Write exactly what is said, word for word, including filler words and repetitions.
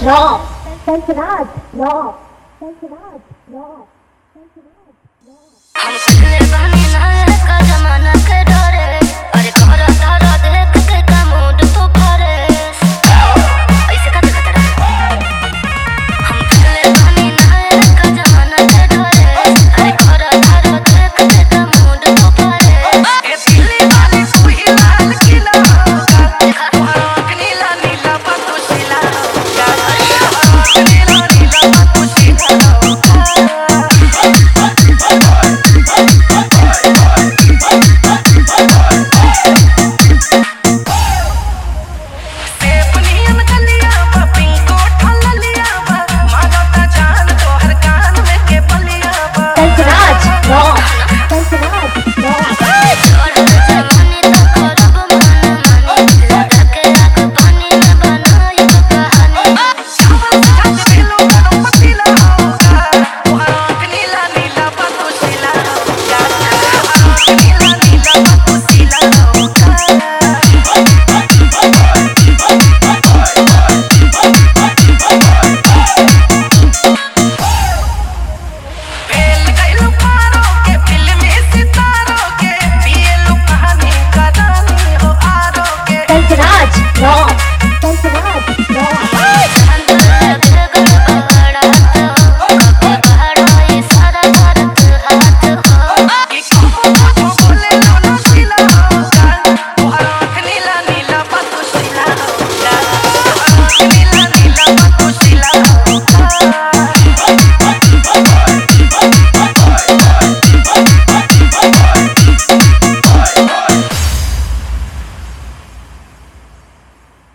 Rock. Pensionat. Rock. Pensionat. Rock. हम कितने बनी नायक का जमाना के डरे, अरे कोरा तारा देख के का मूड तो भरे, ऐसे का देखा तेरा। हम कितने बनी नायक का जमाना के डरे, अरे कोरा तारा देख के का मूड तो भरे। ए दिल्ली वाली कोई लाल किला होगा, देखा आँख नीला नीला पतुशिला होगा, आँख नीला नीला पतुशिला होगा। Bye.